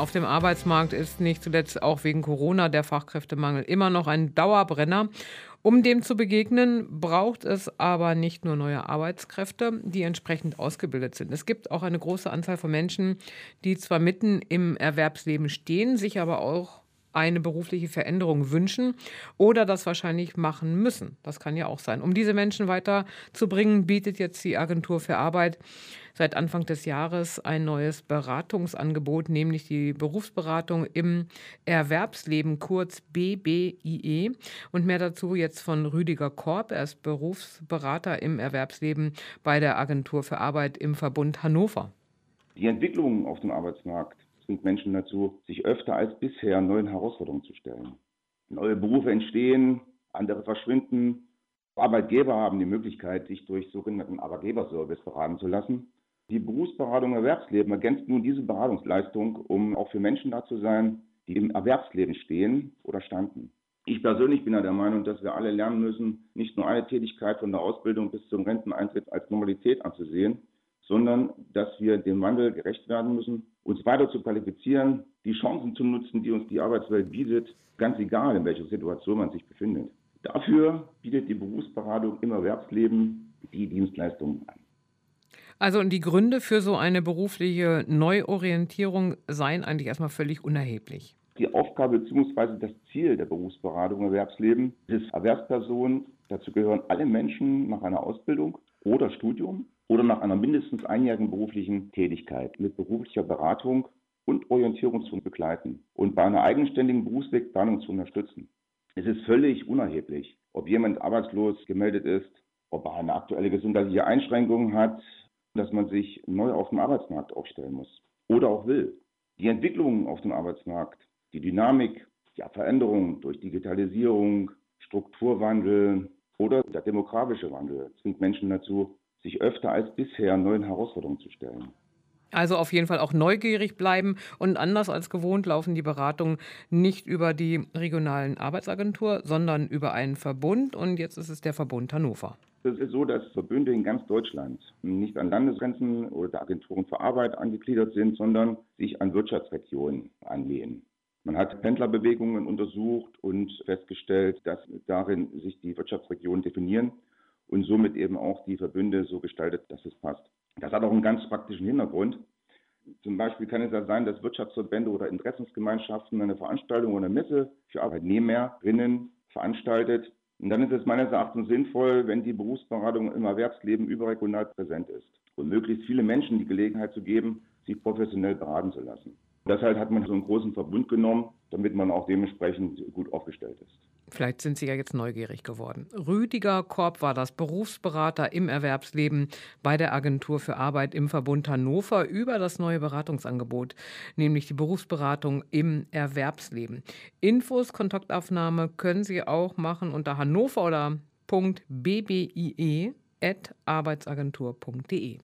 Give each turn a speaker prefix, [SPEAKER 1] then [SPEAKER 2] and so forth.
[SPEAKER 1] auf dem Arbeitsmarkt ist nicht zuletzt auch wegen Corona der Fachkräftemangel immer noch ein Dauerbrenner. Um dem zu begegnen, braucht es aber nicht nur neue Arbeitskräfte, die entsprechend ausgebildet sind. Es gibt auch eine große Anzahl von Menschen, die zwar mitten im Erwerbsleben stehen, sich aber auch eine berufliche Veränderung wünschen oder das wahrscheinlich machen müssen. Das kann ja auch sein. Um diese Menschen weiterzubringen, bietet jetzt die Agentur für Arbeit seit Anfang des Jahres ein neues Beratungsangebot, nämlich die Berufsberatung im Erwerbsleben, kurz BBIE. Und mehr dazu jetzt von Rüdiger Korb. Er ist Berufsberater im Erwerbsleben bei der Agentur für Arbeit im Verbund Hannover.
[SPEAKER 2] Die Entwicklung auf dem Arbeitsmarkt zwingt Menschen dazu, sich öfter als bisher neuen Herausforderungen zu stellen. Neue Berufe entstehen, andere verschwinden. Arbeitgeber haben die Möglichkeit, sich durch sogenannten Arbeitgeberservice beraten zu lassen. Die Berufsberatung im Erwerbsleben ergänzt nun diese Beratungsleistung, um auch für Menschen da zu sein, die im Erwerbsleben stehen oder standen. Ich persönlich bin ja der Meinung, dass wir alle lernen müssen, nicht nur eine Tätigkeit von der Ausbildung bis zum Renteneintritt als Normalität anzusehen, sondern dass wir dem Wandel gerecht werden müssen, uns weiter zu qualifizieren, die Chancen zu nutzen, die uns die Arbeitswelt bietet, ganz egal, in welcher Situation man sich befindet. Dafür bietet die Berufsberatung im Erwerbsleben die Dienstleistungen an.
[SPEAKER 1] Also und die Gründe für so eine berufliche Neuorientierung seien eigentlich erstmal völlig unerheblich.
[SPEAKER 2] Die Aufgabe bzw. das Ziel der Berufsberatung im Erwerbsleben ist Erwerbspersonen. Dazu gehören alle Menschen nach einer Ausbildung oder Studium oder nach einer mindestens einjährigen beruflichen Tätigkeit mit beruflicher Beratung und Orientierung zu begleiten und bei einer eigenständigen Berufswegplanung zu unterstützen. Es ist völlig unerheblich, ob jemand arbeitslos gemeldet ist, ob er eine aktuelle gesundheitliche Einschränkung hat, dass man sich neu auf dem Arbeitsmarkt aufstellen muss oder auch will. Die Entwicklung auf dem Arbeitsmarkt, die Dynamik, die Veränderung durch Digitalisierung, Strukturwandel oder der demografische Wandel zwingt Menschen dazu, sich öfter als bisher neuen Herausforderungen zu stellen.
[SPEAKER 1] Also auf jeden Fall auch neugierig bleiben und anders als gewohnt laufen die Beratungen nicht über die regionalen Arbeitsagentur, sondern über einen Verbund und jetzt ist es der Verbund Hannover.
[SPEAKER 2] Es ist so, dass Verbünde in ganz Deutschland nicht an Landesgrenzen oder Agenturen für Arbeit angegliedert sind, sondern sich an Wirtschaftsregionen anlehnen. Man hat Pendlerbewegungen untersucht und festgestellt, dass darin sich die Wirtschaftsregionen definieren und somit eben auch die Verbünde so gestaltet, dass es passt. Das hat auch einen ganz praktischen Hintergrund. Zum Beispiel kann es ja sein, dass Wirtschaftsverbände oder Interessensgemeinschaften eine Veranstaltung oder eine Messe für Arbeitnehmerinnen veranstaltet. Und dann ist es meines Erachtens sinnvoll, wenn die Berufsberatung im Erwerbsleben überregional präsent ist und möglichst viele Menschen die Gelegenheit zu geben, sich professionell beraten zu lassen. Deshalb hat man so einen großen Verbund genommen, damit man auch dementsprechend gut aufgestellt ist.
[SPEAKER 1] Vielleicht sind Sie ja jetzt neugierig geworden. Rüdiger Korb war das Berufsberater im Erwerbsleben bei der Agentur für Arbeit im Verbund Hannover über das neue Beratungsangebot, nämlich die Berufsberatung im Erwerbsleben. Infos, Kontaktaufnahme können Sie auch machen unter hannover oder .bbie@arbeitsagentur.de.